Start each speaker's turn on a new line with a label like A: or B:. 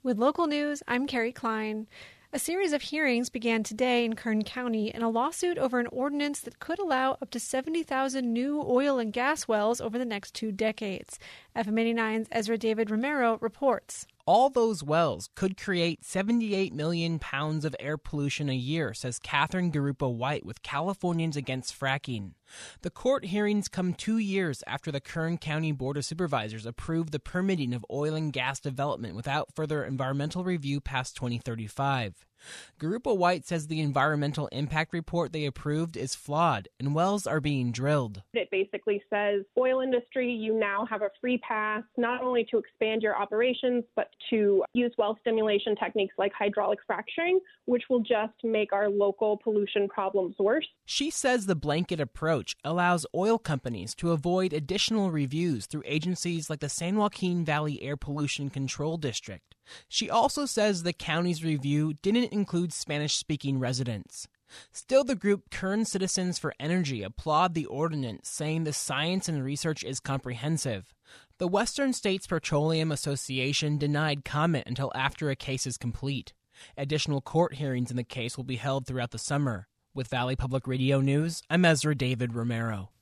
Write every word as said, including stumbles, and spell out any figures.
A: With local news, I'm Carrie Klein. A series of hearings began today in Kern County in a lawsuit over an ordinance that could allow up to seventy thousand new oil and gas wells over the next two decades. F M eighty-nine's Ezra David Romero reports.
B: All those wells could create seventy-eight million pounds of air pollution a year, says Catherine Garupa-White with Californians Against Fracking. The court hearings come two years after the Kern County Board of Supervisors approved the permitting of oil and gas development without further environmental review past twenty thirty-five. Garupa-White says the environmental impact report they approved is flawed and wells are being drilled.
C: It basically says, oil industry, you now have a free pass not only to expand your operations, but to use well stimulation techniques like hydraulic fracturing, which will just make our local pollution problems worse.
B: She says the blanket approach allows oil companies to avoid additional reviews through agencies like the San Joaquin Valley Air Pollution Control District. She also says the county's review didn't include Spanish-speaking residents. Still, the group Kern Citizens for Energy applaud the ordinance, saying the science and research is comprehensive. The Western States Petroleum Association denied comment until after a case is complete. Additional court hearings in the case will be held throughout the summer. With Valley Public Radio News, I'm Ezra David Romero.